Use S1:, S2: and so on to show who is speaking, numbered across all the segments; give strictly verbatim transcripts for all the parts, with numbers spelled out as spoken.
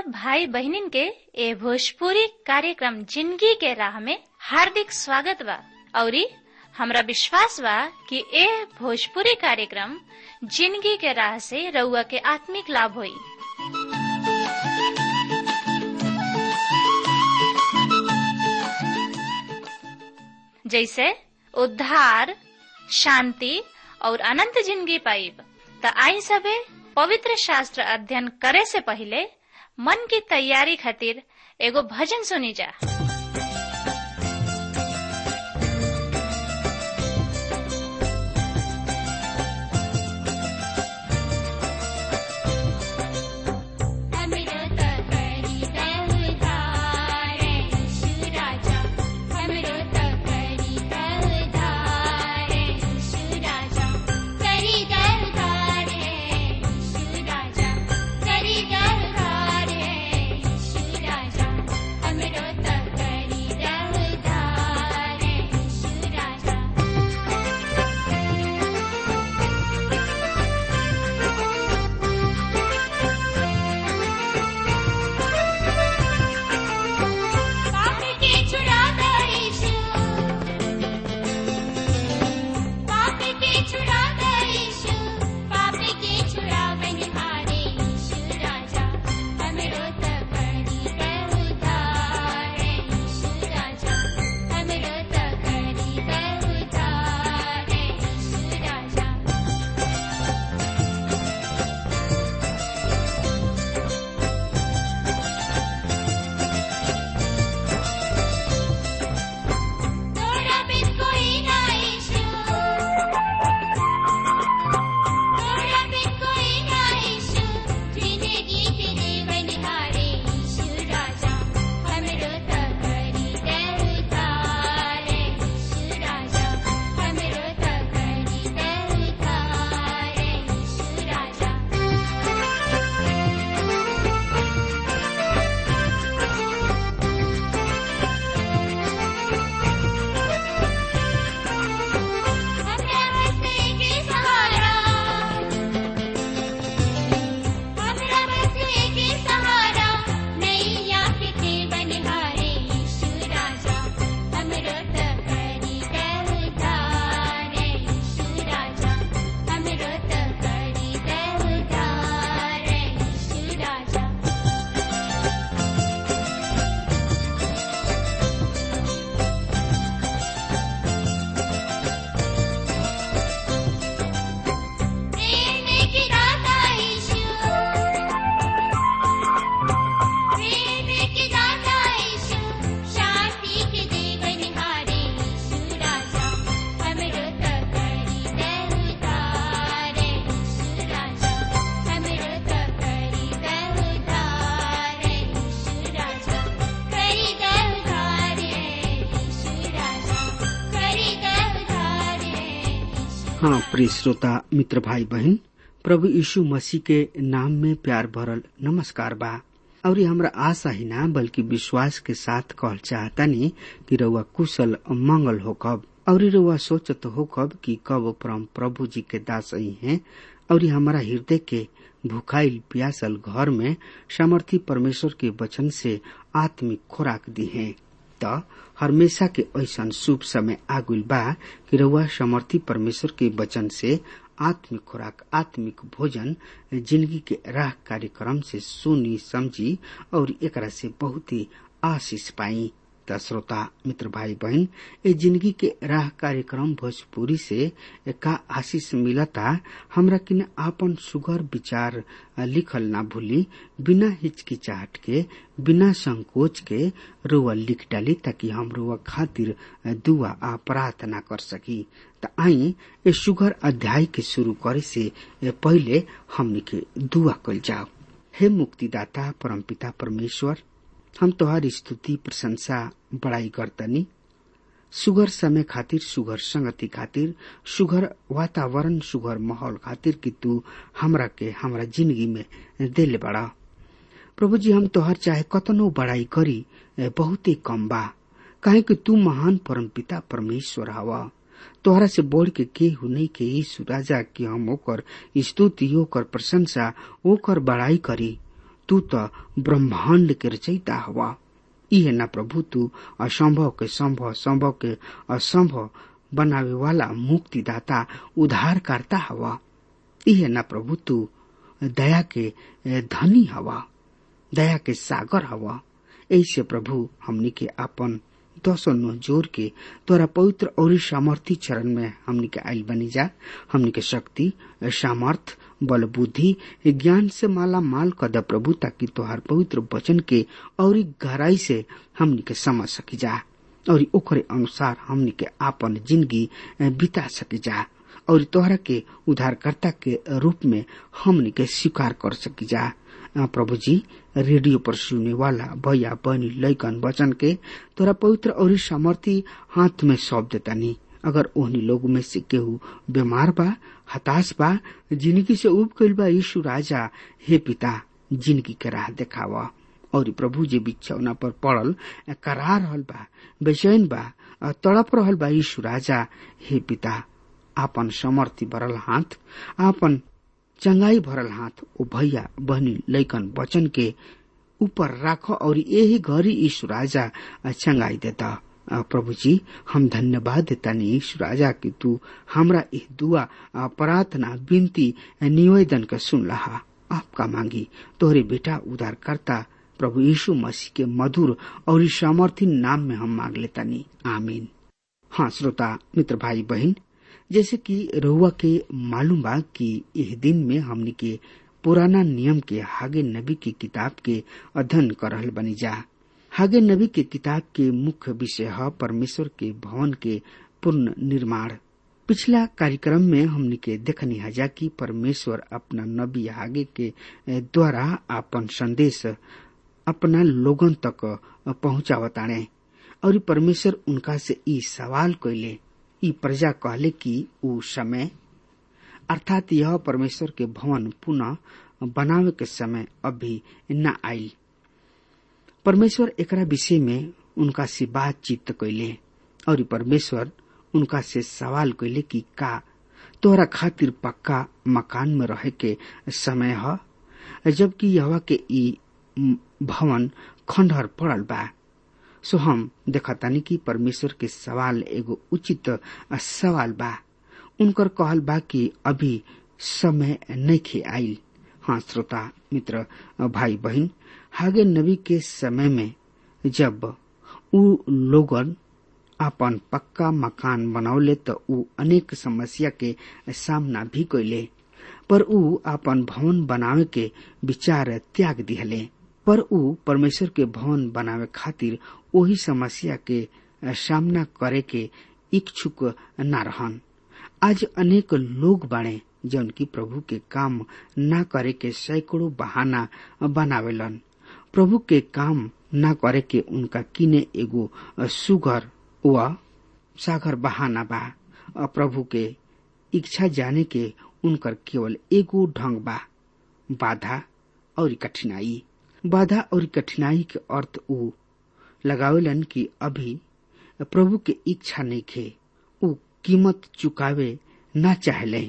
S1: सब भाई बहनिन के ए भोजपुरी कार्यक्रम जिंदगी के राह में हार्दिक स्वागत बा। औरी हमरा विश्वास बा कि ए भोजपुरी कार्यक्रम जिंदगी के राह से रउआ के आत्मिक लाभ होई। जैसे उद्धार, शांति और अनंत जिंदगी पाइब। त आई सबे पवित्र शास्त्र अध्ययन करे से पहले मन की तैयारी खातिर एगो भजन सुनी जा।
S2: हाँ प्रिय श्रोता मित्र भाई बहन, प्रभु यीशु मसीह के नाम में प्यार भरल नमस्कार बा। और हमरा आशा ही ना बल्कि विश्वास के साथ कहल चाहतानी कि रउआ कुशल मंगल हो कब और रउआ सोचत हो कब कि कब परम प्रभु जी के दास ही हैं और हमारा हृदय के भूखाइल प्यासल घर में सामर्थी परमेश्वर के वचन से आत्मिक खुराक दी है। त हमेशा के ऐसा शुभ समय आगुल बा कि रउआ सामर्थी परमेश्वर के वचन से आत्मिक खुराक, आत्मिक भोजन जिंदगी के राह कार्यक्रम से सुनी समझी और एकरा से बहुत ही आशीष पाई। त श्रोता मित्र भाई बहन, ए जिंदगी के राह कार्यक्रम भोजपुरी से का आशीष मिलता हमरा किन आपन सुगर विचार लिखल ना भूली, बिना हिचकिचाहट के, बिना संकोच के रुआ लिख डाली ताकि हम रुआ खातिर दुआ आ प्रार्थना कर सकी। त आई ए सुगर अध्याय के शुरू करे से पहले हमनी के दुआ कल जाओ। हे मुक्तिदाता परमपिता परमेश्वर, हम तोहार स्तुति प्रशंसा बड़ाई करतनी सुगर समय खातिर, सुगर संगति खातिर, सुगर वातावरण, सुगर माहौल खातिर कि तू हमरा के हमरा जिंदगी में देले बड़ा। प्रभु जी, हम तोहर चाहे कतनो बड़ाई करी बहुत ही कम बा, काहे कि तू महान परमपिता परमेश्वर हवा। तोहरा से बढ़ के केहू नहीं के यीशु राजा की हम ओकर स्तुति, ओकर प्रशंसा, ओकर बड़ाई करी। तू तो ब्रह्मांड के रचयिता हवा। इहे ना प्रभु तू असंभव के संभव, संभव के असंभव बनावे वाला मुक्तिदाता उद्धार करता हवा। इहे ना प्रभु तू दया के धनी हवा, दया के सागर हवा। ऐसे प्रभु हमनी के अपन दसों नो जोर के तोरा पवित्र और सामर्थी चरण में हमनी के आइल बनी जा। हमनी के शक्ति, सामर्थ, बल, बुद्धि, ज्ञान से माला माल कद प्रभु, ताकि तोहार पवित्र वचन के और गहराई से हमनी के समझ सकी जा और ओकरे अनुसार हमनी के आपन जिंदगी बिता सकी जा और तोहरा के उद्धारकर्ता के रूप में हमनी के स्वीकार कर सकी जा। प्रभु जी, रेडियो पर सुनने वाला भैया बहनी लैकन वचन के तोरा पवित्र और सामर्थी हाथ में सौंप देतानी। अगर ओहनी लोग में से केहू बीमार बा, हताश बा, जिंदगी से उब गइल बा, यीशु राजा हे पिता जिंदगी के राह देखावा। और प्रभु जी बिछौना पर पड़ल करा रहल बा, बेचैन बा, तड़प रहल बा, यीशु राजा हे पिता आपन समर्थी भरल हाथ, आपन चंगाई भरल हाथ ओ भैया बहनी लैकन वचन के ऊपर राखो और यही घड़ी यीशु राजा चंगाई देता। प्रभु जी, हम धन्यवाद देता नहीं यीशु राजा कि तू हमरा इस दुआ, प्रार्थना, विनती, निवेदन का सुन लहा। आपका मांगी तोहरे बेटा उद्धार करता प्रभु यीशु मसीह के मधुर और सामर्थी नाम में हम मांग लेता नहीं, आमीन। हाँ श्रोता मित्र भाई बहन, जैसे कि रहुआ के मालूम बा कि इस दिन में हमनी के पुराना नियम के हागे नबी की किताब के अध्ययन कर रहल बनी जा। हागे नबी के किताब के मुख्य विषय है परमेश्वर के भवन के पूर्ण निर्माण। पिछला कार्यक्रम में हमनी के देखनी हजा कि परमेश्वर अपना नबी हागे के द्वारा अपन संदेश अपना लोगन तक पहुंचावताने और परमेश्वर उनका से ई सवाल कइले। ई प्रजा कहले कि ऊ समय अर्थात यह परमेश्वर के भवन पुनः बनावे के समय अभी न आयल। परमेश्वर एकरा विषय में उनका से बातचीत कैले और परमेश्वर उनका से सवाल कैले कि का तोहरा खातिर पक्का मकान में रहे के समय है, जबकि यह के ई भवन खंडहर पड़ल बा। सो हम देखतानी कि परमेश्वर के सवाल एगो उचित सवाल बा। उनकर कहल बा कि अभी समय नइखे आइल। हाँ श्रोता मित्र भाई बहन, हागे नबी के समय में जब ऊ लोगन अपन पक्का मकान बनौले तो ऊ अनेक समस्या के सामना भी कैले, पर ऊ अपन भवन बनावे के विचार त्याग दिहले। पर ऊ परमेश्वर के भवन बनावे खातिर वही समस्या के सामना करे के इच्छुक न रहन। आज अनेक लोग बाड़े जौन की प्रभु के काम न करे के सैकड़ों बहाना बनावेलन। प्रभु के काम न करे के उनका किने एगो सुगर व सागर बहाना बा। प्रभु के इच्छा जाने के उनकर केवल एगो ढंग बा, बाधा और कठिनाई। बाधा और कठिनाई के अर्थ ऊ लगावेलन कि अभी प्रभु के इच्छा नहीं खे, ऊ कीमत चुकावे ना चाहले,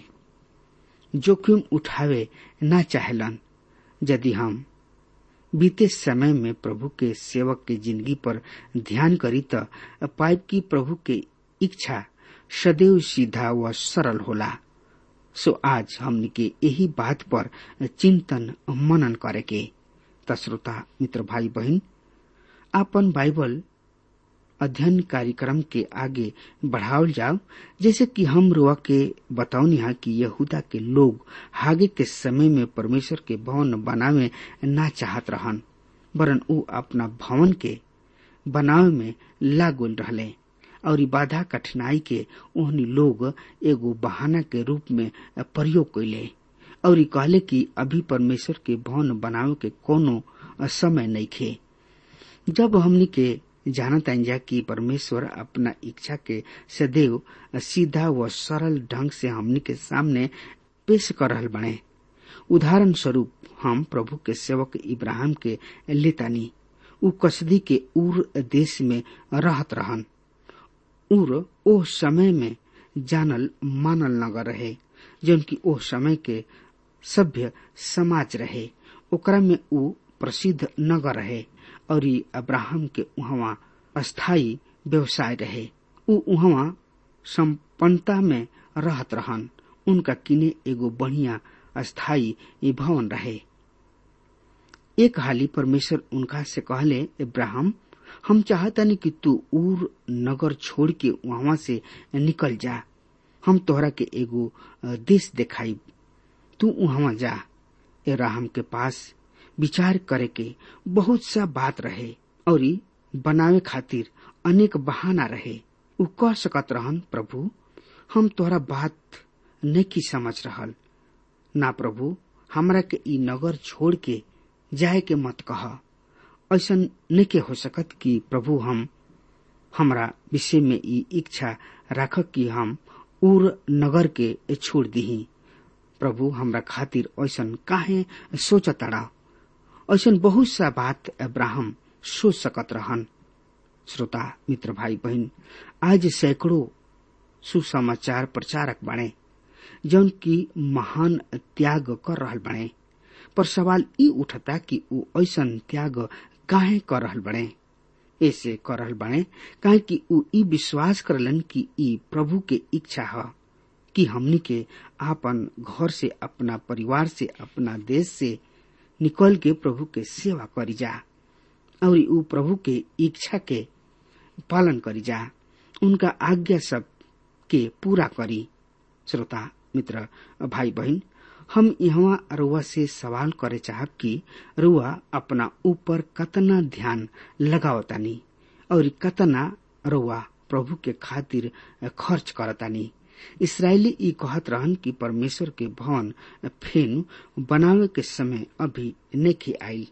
S2: जोखिम उठावे ना चाहलन। यदि हम बीते समय में प्रभु के सेवक के जिंदगी पर ध्यान करी तो पाइप की प्रभु के इच्छा सदैव सीधा व सरल होला। सो आज हमने के यही बात पर चिंतन मनन करे के। श्रोता मित्र भाई बहन, आपन बाइबल अध्ययन कार्यक्रम के आगे बढ़ावल जाओ। जैसे कि हम रुआ के बताओनी है कि यहूदा के लोग हागे के समय में परमेश्वर के भवन बनावे ना चाहत रहन, वरन ऊ अपना भवन के बनावे में लागल रहले और बाधा कठिनाई के ओहनी लोग एगो बहाना के रूप में प्रयोग कैले और कहले कि अभी परमेश्वर के भवन बनावे के कोनो समय नहीं खे। जब हमनी के जानत जा कि परमेश्वर अपना इच्छा के सदैव सीधा व सरल ढंग से हमनी के सामने पेश कर रहल बने। उदाहरण स्वरूप हम प्रभु के सेवक इब्राहिम के लेतानी। ऊ कसदी के उर देश में रहत रहन। उर ओ समय में जानल मानल नगर रहे, जौन की ओ समय के सभ्य समाज रहे। ओकरा में ऊ प्रसिद्ध नगर रहे और अब्राहम के उहवा अस्थायी व्यवसाय रहे। उ उहवा संपन्नता में रहत रहन। उनका किने एगो बढ़िया अस्थायी भवन रहे। एक हाली परमेश्वर उनका से कहले, इब्राहिम, हम चाहतानी कि तू ऊर नगर छोड़ के वहां से निकल जा। हम तोहरा के एगो देश दिखाई, तू वहां जा। इब्राहिम के पास विचार करे के बहुत सा बात रहे और बनावे खातिर अनेक बहाना रहे। उ कह सकत रहन, प्रभु, हम तोहरा बात नहीं समझ रहल। ना प्रभु, हमरा के ई नगर छोड़ के जाए के मत कह। ऐसा नहीं के हो सकत कि प्रभु हम हमरा विषय में ई इच्छा राख कि हम उर नगर के छोड़ दीही। प्रभु, हमरा खातिर ऐसा काहे सोचताड़ा। ऐसा बहुत सा बात अब्राहम सोच सकत रहन। श्रोता मित्र भाई बहन, आज सैकड़ों सुसमाचार प्रचारक बने जौन की महान त्याग कर रहल बने, पर सवाल ई उठता कि वो ऐसा त्याग काहे कर रहल बने। ऐसे कर रहल बने काहे कि वो ई विश्वास करलन कि ई प्रभु के इच्छा है कि हमनी के आपन घर से, अपना परिवार से, अपना देश से निकल के प्रभु के सेवा करी जा और वो प्रभु के इच्छा के पालन करी जा, उनका आज्ञा सब के पूरा करी। श्रोता मित्र भाई बहन, हम यहाँ रुआ से सवाल करे चाहब कि रुआ अपना ऊपर कतना ध्यान लगावतानी और कतना रुआ प्रभु के खातिर खर्च करतानी। इसराइली ई कहत रहन कि परमेश्वर के भवन फेन बनावे के समय अभी नहीं आई।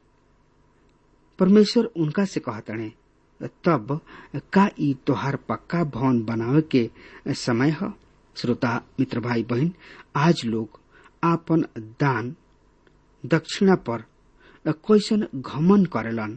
S2: परमेश्वर उनका से कहतने, तब का ई तोहार पक्का भवन बनावे के समय है। श्रोता मित्र भाई बहन, आज लोग आपन दान दक्षिणा पर कैसन घमन करेलन,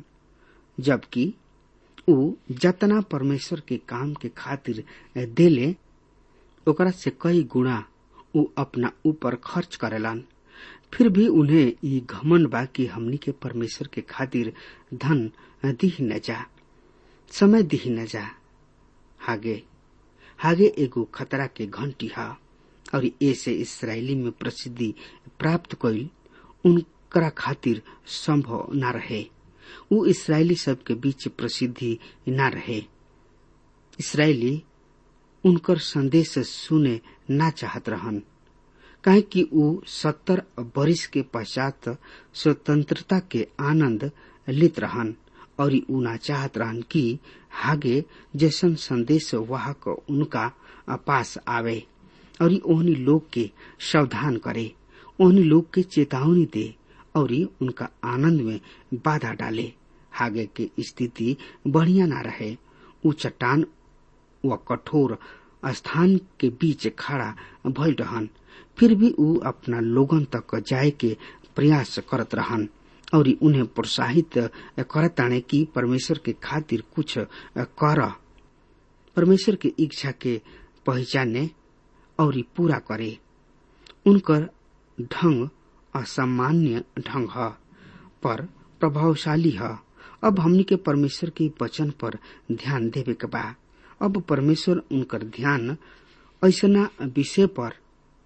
S2: जबकि उ जतना परमेश्वर के काम के खातिर देले ओकरा से कई गुणा उ अपना ऊपर खर्च करेलन। फिर भी उन्हें ये घमन बा कि हमनी के परमेश्वर के खातिर धन दी न जा, समय दी न जा। हागे हागे एगो खतरा के घंटी हा और ऐसे इसराइली में प्रसिद्धि प्राप्त कईल उनकरा खातिर संभव न रहे। वो इसराइली सब के बीच प्रसिद्धि न रहे। इसराइली उनकर संदेश सुने ना चाहत रहन, काहे कि वो सत्तर बरिस के पश्चात स्वतंत्रता के आनंद लेत रहन और उ ना चाहत रहन कि हागे जैसन संदेश वाहक उनका पास आवे और ओहनी लोग के सावधान करे, ओहनी लोग के चेतावनी दे और उनका आनंद में बाधा डाले। हागे के स्थिति बढ़िया ना रहे। उ चट्टान व कठोर स्थान के बीच खड़ा भइल रहन, फिर भी उ अपना लोगन तक जाए के प्रयास करत रहन और उन्हें प्रोत्साहित करताने कि परमेश्वर के खातिर कुछ कर, परमेश्वर की इच्छा के पहचाने और पूरा करे। उनकर ढंग असामान्य ढंग है पर प्रभावशाली है। अब हमनी के परमेश्वर के वचन पर ध्यान देवे के बा। अब परमेश्वर उनकर ध्यान ऐसना विषय पर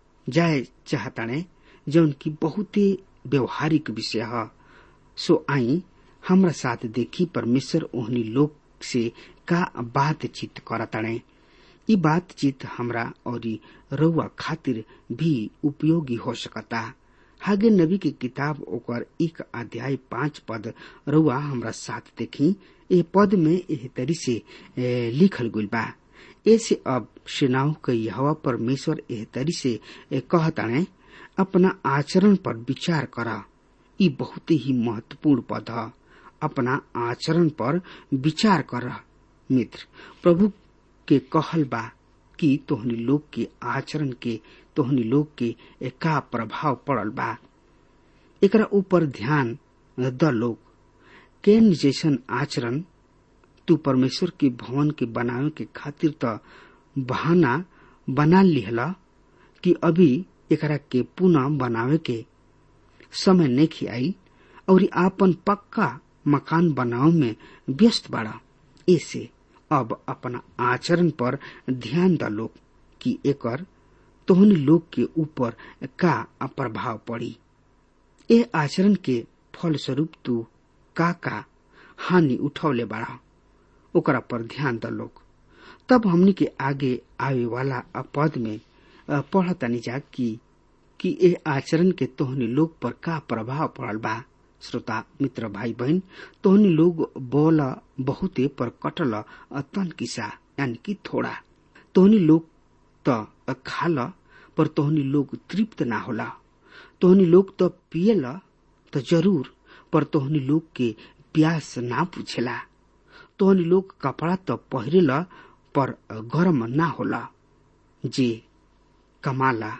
S2: जाए चाहताने जौन की बहुत ही व्यवहारिक विषय है। सो आई हमरा साथ देखी परमेश्वर ओहनी लोग से का बातचीत करताने। ई बातचीत हमरा और रउआ खातिर भी उपयोगी हो सकता। हागे नबी की किताब ओकर एक अध्याय पांच पद रउआ हमरा साथ देखी। ए पद में एह तरी से लिखल गइल बा, ऐसे अब सेनाओं के यहोवा परमेश्वर एह तरी से कहताने, अपना आचरण पर विचार करा। ई बहुत ही महत्वपूर्ण पद है। अपना आचरण पर विचार कर मित्र। प्रभु के कहल बा कि तोहनी लोग के आचरण के तोहनी लोग के का प्रभाव पड़ल बा, एकरा ऊपर ध्यान द लोग। केन जैसन आचरण तू परमेश्वर के भवन के बनावे के खातिर त बहाना बना लिहला कि अभी एकरा के पुनः बनावे के समय नहीं आई और आपन पक्का मकान बनाव में व्यस्त बाड़ा। ऐसे अब अपना आचरण पर ध्यान द लोग कि एकर तोहनी लोग के ऊपर का प्रभाव पड़ी। ए आचरण के फलस्वरूप तू का का हानि उठौले बाड़ा, ओकरा पर ध्यान द लोग। तब हमनी के आगे आवे वाला पद में पढ़तनी जा कि कि ए आचरण के तोहनी लोग पर का प्रभाव पड़ल बा। श्रोता मित्र भाई बहन, तोहनी लोग बोला बहुते पर कटल तन किसा, यानी कि थोड़ा। तोहनी लोग त खाल पर तोहनी लोग तृप्त ना होला। तोहनी लोग त पियला त जरूर, पर तोहनी लोग के प्यास ना पूछेला। तोहनी लोग कपड़ा त पहिरेला पर गरम ना होला। जे कमाला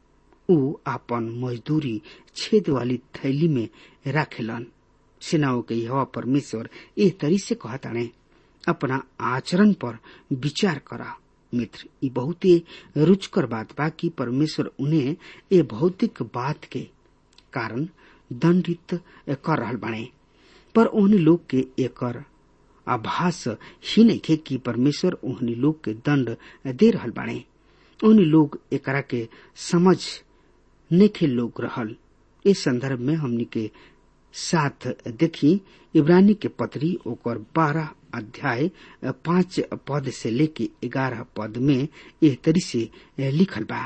S2: ऊ आपन मजदूरी छेद वाली थैली में राखेलन। सेनाओं के यहोवा परमेश्वर एह तरी से कहताणे, अपना आचरण पर विचार करा। मित्र, ई बहुते रुचकर बात बा कि परमेश्वर उन्हें ए भौतिक बात के कारण दंडित कर रहल बाणे, पर उन लोग के एकर आभास ही नहीं थे कि परमेश्वर उन्हीं लोग के दंड दे रहल बाणे। उन लोग एकरा के समझ नेखे लोग रहल। इस संदर्भ में हमनी के साथ देखी इब्रानी के पत्री ओकर बारह अध्याय पांच पद से लेके ग्यारह पद में एह तरी से लिखल बा,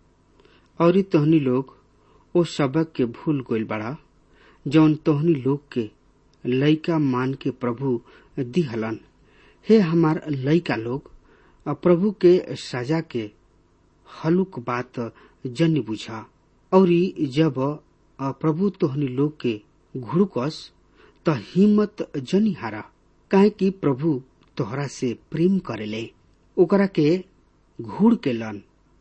S2: और तोहनी लोग ओ सबक के भूल गइल बड़ा जौन तोहनी लोग के लइका मान के प्रभु दिहलन। हे हमार लइका लोग, प्रभु के सजा के हलुक बात जन बुझा, और जब प्रभु तोहनी लोग के घुड़कस त हिम्मत जनी हारा, काहे कि प्रभु तोहरा से प्रेम करेले। ओकरा के घूर के लन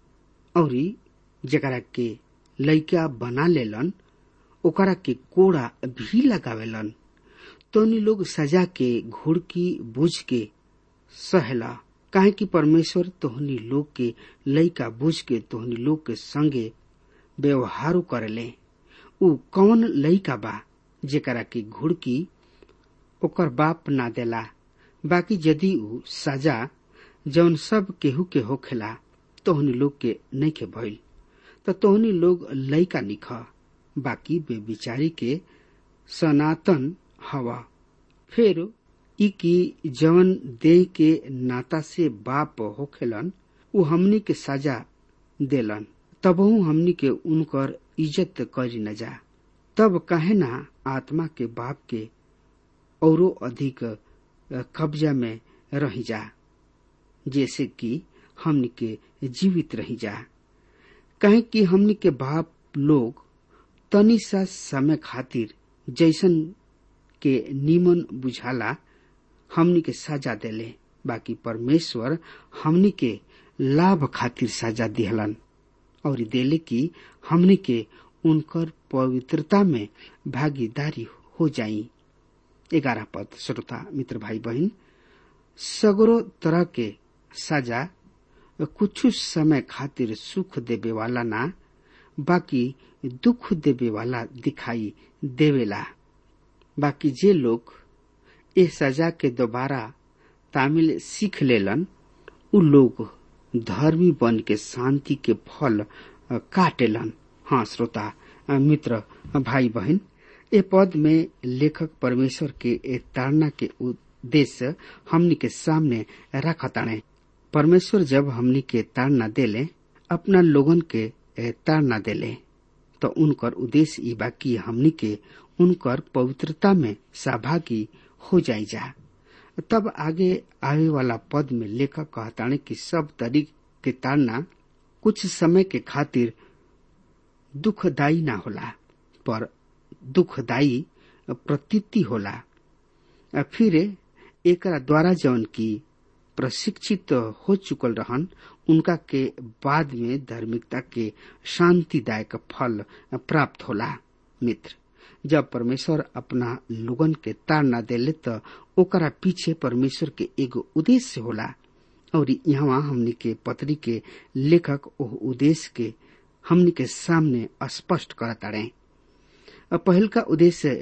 S2: और जकरा के लइका बना लेलन ओकरा के कोड़ा भी लगावेलन। तोहनी लोग सजा के घुड़की बुझ के सहला, काहे कि परमेश्वर तोहनी लोग के लइका बुझ के तोहनी लोग के संगे व्यवहार करेले। ऊ कौन लइका बा जेकरा के घुड़की ओकर बाप ना देला, बाकी यदि ऊ सजा जौन सब केहू के होखेला तोहनी लोग के नइखे भइल त तोहनी लोग लइका निख, बाकी बेविचारी के सनातन हवा। फिर ई की जवन देह के नाता से बाप होखेलन ऊ हमनी के सजा देलन, तबहू हमनी के उनकर इज्जत करी न जा। तब काहे ना आत्मा के बाप के औरो अधिक कब्जा में रही जा, जैसे कि हमनी के जीवित रही जा। कहे कि हमनी के बाप लोग तनी सा समय खातिर जैसन के नीमन बुझाला हमनी के सजा देले, बाकी परमेश्वर हमनी के लाभ खातिर सजा दिहलन और देले कि हमनी के उनकर पवित्रता में भागीदारी हो जाई। ग्यारह पद। श्रोता मित्र भाई बहन, सगरो तरह के सजा कुछ समय खातिर सुख देवे वाला ना, बाकी दुख देवे वाला दिखाई देवेला। बाकी जे लोग ए सजा के दोबारा तामिल सीख लेलन उ लोग धर्मी बन के शांति के फल काटेलन। हाँ श्रोता मित्र भाई बहन, ए पद में लेखक परमेश्वर के ए ताड़ना के उद्देश्य हमनी के सामने रखताने। परमेश्वर जब हमनी के ताड़ना देले, अपना लोगन के ताड़ना देले, तो उनकर उद्देश्य ई बा कि हमनी के उनकर पवित्रता में सहभागी हो जाई जा। तब आगे आवे वाला पद में लेखक कहताने कि सब तरीक के ताड़ना कुछ समय के खातिर दुखदायी ना होला, पर दुखदायी प्रतीति होला। फिर एकरा द्वारा जौन की प्रशिक्षित हो चुकल रहन उनका के बाद में धार्मिकता के शांतिदायक फल प्राप्त होला। मित्र, जब परमेश्वर अपना लोगन के ताड़ना देले त ओकरा पीछे परमेश्वर के एगो उद्देश्य होला, और यहाँ हमनी के पत्री के लेखक ओह उद्देश्य के हमनी के सामने स्पष्ट करताड़े। पहल का उद्देश्य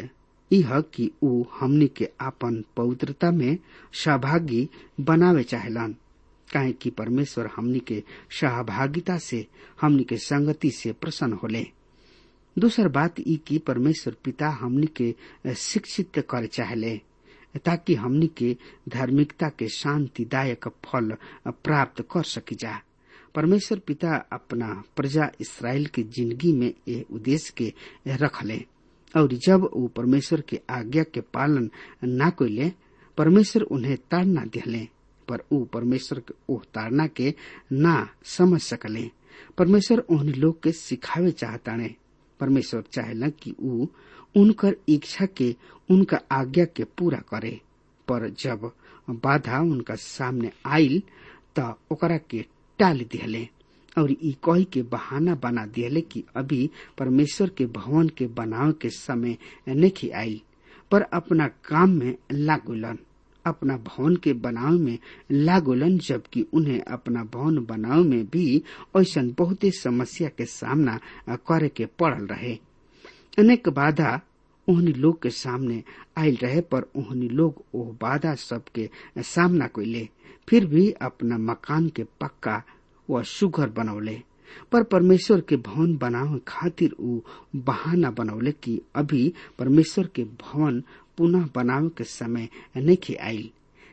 S2: यह कि ऊ हमनी के आपन पवित्रता में सहभागी बनावे चाहेलन, काहे कि परमेश्वर हमनी के सहभागिता से, हमनी के संगति से प्रसन्न होले। दूसर बात ई कि परमेश्वर पिता हमनी के शिक्षित करे चाहले, ताकि हमनी के धार्मिकता के शांतिदायक फल प्राप्त कर सकी जा। परमेश्वर पिता अपना प्रजा इसराइल के जिंदगी में ये उद्देश्य के रखले, और जब वो परमेश्वर के आज्ञा के पालन न कइले, परमेश्वर उन्हें ताड़ना दिले, पर ऊ परमेश्वर के ओह ताड़ना के ना समझ सकले। परमेश्वर उन लोग के सिखावे चाहताने। परमेश्वर चाहेला कि ऊ उनकर इच्छा के, उनका आज्ञा के पूरा करे, पर जब बाधा उनका सामने आइल त ओकरा के टाल दिहले और ई कही के बहाना बना दिहले कि अभी परमेश्वर के भवन के बनावे के समय नहीं आइल, पर अपना काम में लागुलन, अपना भवन के बनावे में लागुलन, जबकि उन्हें अपना भवन बनावे में भी ऐसा बहुत समस्या के सामना करे के पड़ल रहे। अनेक बाधा ओहनी लोग के सामने आयल रहे, पर ओहनी लोग ओह बाधा सब के सामना कइले, फिर भी अपना मकान के पक्का व सुघर बनौले। पर परमेश्वर के भवन बनावे खातिर ऊ बहाना बनौले कि अभी परमेश्वर के भवन पुनः बनावे के समय नहीं आइल।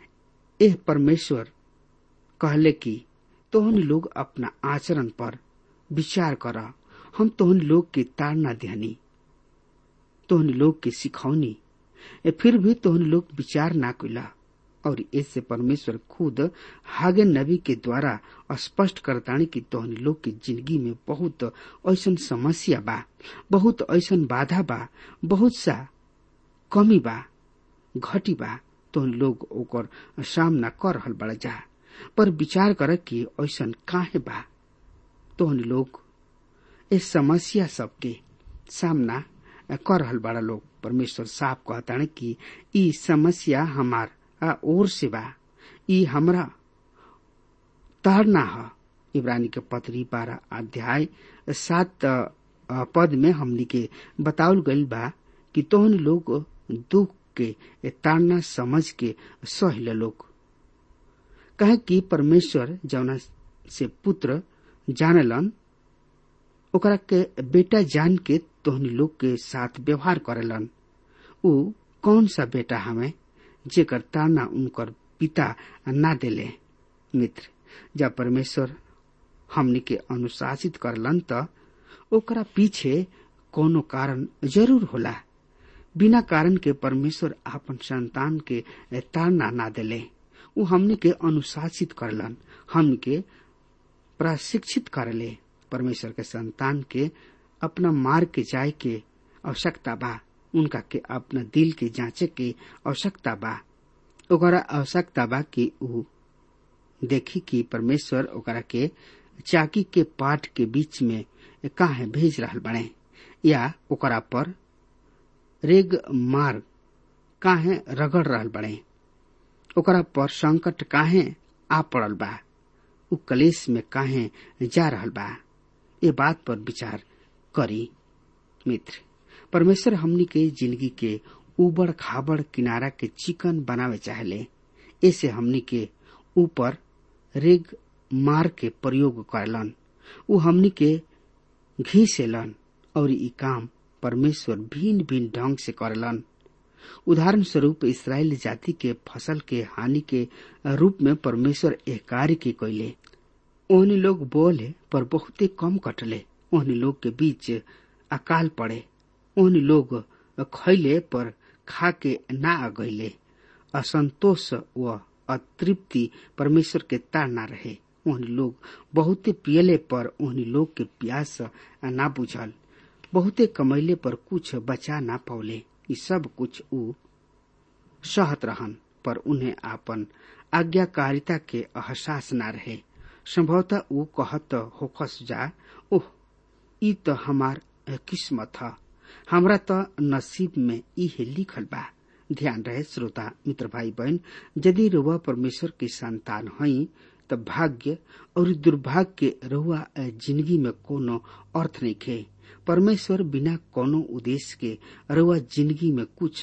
S2: एह परमेश्वर कहले कि तोहनी लोग अपना आचरण पर विचार कर, हम तोहनी लोग की ताड़ना देहनी, तोहनी लोग के सिखौनी, फिर भी तोहनी लोग विचार ना कइला। और इससे परमेश्वर खुद हागे नबी के द्वारा स्पष्ट करतानी कि तोहनी लोग की जिंदगी में बहुत ऐसा समस्या बा, बहुत ऐसा बाधा बा, बहुत सा कमी बा, घटी बा, तोहनी लोग ओकर सामना कर रहल बड़ा जा। पर विचार कर कि ऐसा काहे बा तोहनी लोग इस समस्या सबके सामना कर रहल बड़ा लोग। परमेश्वर साफ कहताने कि ई समस्या हमार आ ओर से बा, ई हमरा ताड़ना ह। इब्रानी के पत्री बारह अध्याय सात पद में हमनी के बतावल गइल बा कि तोहन लोग दुख के ताड़ना समझ के सहिल लोग, कहे कि परमेश्वर जौना से पुत्र जानलन ओकरा के बेटा जान के तोहनी लोग के साथ व्यवहार करेलन। ऊ कौन सा बेटा हमें जेकर ताड़ना उनकर पिता ना देले। मित्र, जब परमेश्वर हमनी के अनुशासित करलन त ओकरा पीछे कोनो कारण जरूर होला। बिना कारण के परमेश्वर आपन संतान के ताड़ना ना देले। ऊ हमनी के अनुशासित करलन, हमनी के प्रशिक्षित करले। परमेश्वर के संतान के अपना मार्ग के जाए के आवश्यकता बा, उनका के अपना दिल के जांचे के आवश्यकता बा। ओकरा आवश्यकता बा कि ऊ देखी कि परमेश्वर ओकरा के चाकी के पाट के बीच में काहे भेज रहल बने, या ओकरा पर रेग मार काहे रगड़ रहल बने, ओकरा पर संकट काहे आ पड़ल बा, ऊ कलेश में काहे जा रहल बा। ये बात पर विचार करी। मित्र, परमेश्वर हमनी के जिंदगी के उबड़ खाबड़ किनारा के चिकन बनावे चाहले। ऐसे हमनी के ऊपर रेग मार के प्रयोग करलन, ऊ हमनी के घीसेलन, और ई काम परमेश्वर भिन्न भिन्न ढंग से करलन। उदाहरण स्वरूप इस्राएल जाति के फसल के हानि के रूप में परमेश्वर एक कार्य के कैले। ओहनी लोग बोले पर बहुते कम कटले, ओहनी लोग के बीच अकाल पड़े, ओहनी लोग खैले पर खा के ना अगैले। असंतोष व अतृप्ति परमेश्वर के ताड़ना रहे। ओहनी लोग बहुते पियले पर ओहनी लोग के प्यास ना बुझल, बहुते कमैले पर कुछ बचा ना पौले। ये सब कुछ ऊ सहत रहन, पर उन्हें आपन आज्ञाकारिता के एहसास ना रहे। संभवतः ऊ कहत होखस जा, ओह ई तो हमार किस्मत ह, हमरा तो नसीब में इहे लिखल बा। ध्यान रहे श्रोता मित्र भाई बहन, यदि रुआ परमेश्वर की संतान हई त भाग्य और दुर्भाग्य के रहुआ जिंदगी में कोनो अर्थ नहीं खे। परमेश्वर बिना कोनो उद्देश्य के रहुआ जिंदगी में कुछ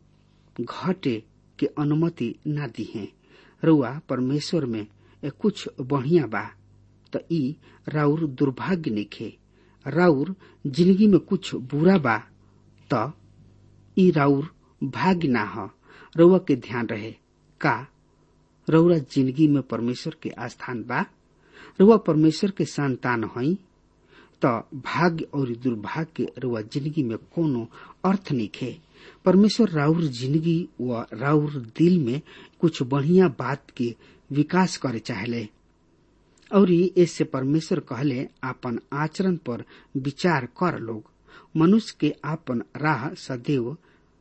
S2: घटे के अनुमति ना दी है। रहुआ परमेश्वर में कुछ बढ़िया बा त ई राउर दुर्भाग्य नहीं खे। राउर जिंदगी में कुछ बुरा बा त ई राउर भाग्य ना ह। रउआ के ध्यान रहे का रउरा जिंदगी में परमेश्वर के आस्थान बा। रउआ परमेश्वर के संतान हई त भाग्य और दुर्भाग्य के रउआ जिंदगी में कोनो अर्थ नहीं खे। परमेश्वर राउर जिंदगी व राउर दिल में कुछ बढ़िया बात के विकास करे चाहले और इससे परमेश्वर कहले आपन आचरण पर विचार कर लोग। मनुष्य के आपन राह सदैव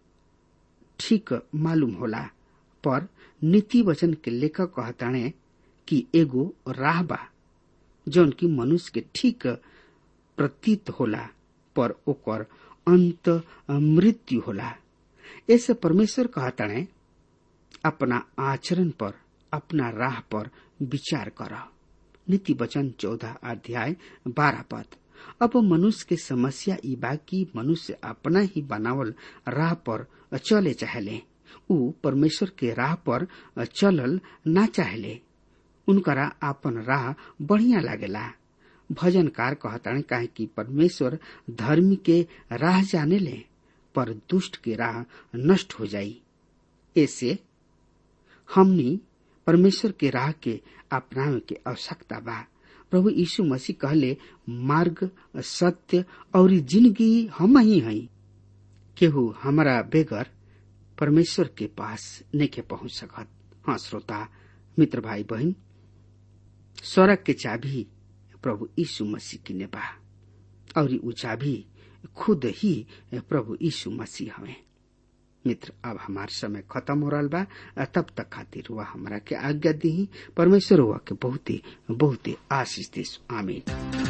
S2: ठीक मालूम होला, पर नीति वचन के लेखक कहताणे कि एगो राह बा जौन की मनुष्य के ठीक प्रतीत होला, पर ओकर अंत मृत्यु होला। ऐसे परमेश्वर कहताणे अपना आचरण पर, अपना राह पर विचार कर। नीति वचन चौदह अध्याय बारह पद। अब मनुष्य के समस्या ई बा कि मनुष्य अपना ही बनावल राह पर चले चाहले। ऊ परमेश्वर के राह पर चलल ना चाहले। उनकरा आपन राह बढ़िया लागेला। भजनकार कहताने काहे कि परमेश्वर धर्मी के राह जाने ले, पर दुष्ट के राह नष्ट हो जाई। ऐसे हमनी परमेश्वर के राह के अपनावे के आवश्यकता बा। प्रभु यीशु मसीह कहले मार्ग, सत्य और जिंदगी हम ही हई। केहू हमारा बेगर परमेश्वर के पास नहीं पहुंच सकत। हाँ श्रोता मित्र भाई बहन, स्वर्ग के चाबी प्रभु यीशु मसीह की ने बा और उ चाबी खुद ही प्रभु यीशु मसीह हवे। मित्र अब हमार समय खत्म हो रहा बा। तब तक खातिर हुआ हमारा के आज्ञा दी। परमेश्वर हुआ के बहुत ही बहुत ही आशीष दे। आमीन।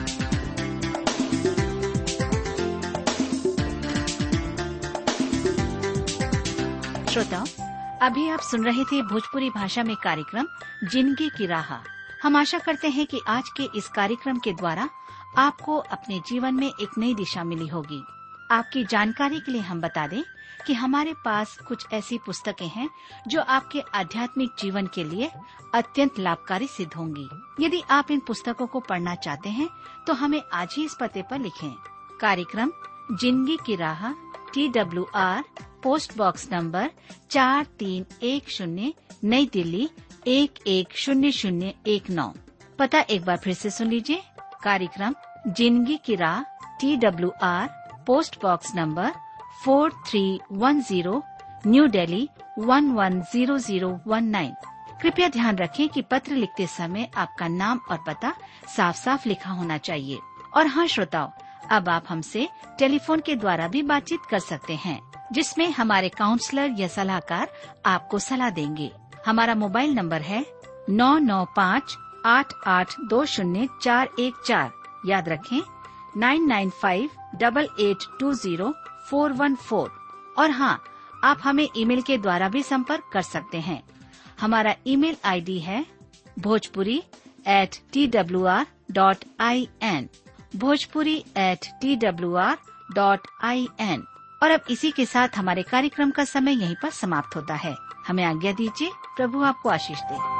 S3: श्रोताओ, अभी आप सुन रहे थे भोजपुरी भाषा में कार्यक्रम जिंदगी की राह। हम आशा करते हैं कि आज के इस कार्यक्रम के द्वारा आपको अपने जीवन में एक नई दिशा मिली होगी। आपकी जानकारी के लिए हम बता दें कि हमारे पास कुछ ऐसी पुस्तकें हैं जो आपके आध्यात्मिक जीवन के लिए अत्यंत लाभकारी सिद्ध होंगी। यदि आप इन पुस्तकों को पढ़ना चाहते हैं तो हमें आज ही इस पते पर लिखें। कार्यक्रम जिंदगी की राह, T W R, post box number चार तीन एक शून्य, नई दिल्ली एक एक शून्य शून्य एक नौ। पता एक बार फिर से सुन लीजिए। कार्यक्रम जिंदगी की राह, T W R, post box number four three one zero, New Delhi one one zero zero one nine. कृपया ध्यान रखें कि पत्र लिखते समय आपका नाम और पता साफ साफ लिखा होना चाहिए। और हाँ श्रोताओ, अब आप हमसे टेलीफोन के द्वारा भी बातचीत कर सकते हैं, जिसमें हमारे काउंसलर या सलाहकार आपको सलाह देंगे। हमारा मोबाइल नंबर है नौ नौ पाँच आठ आठ दो शून्य चार एक चार। याद रखें nine nine five double eight two zero four one four. और हाँ, आप हमें ईमेल के द्वारा भी संपर्क कर सकते हैं। हमारा ईमेल आईडी है Bhojpuri at T W R dot I N, Bhojpuri at T W R dot I N. और अब इसी के साथ हमारे कार्यक्रम का समय यहीं पर समाप्त होता है। हमें आज्ञा दीजिए। प्रभु आपको आशीष दे।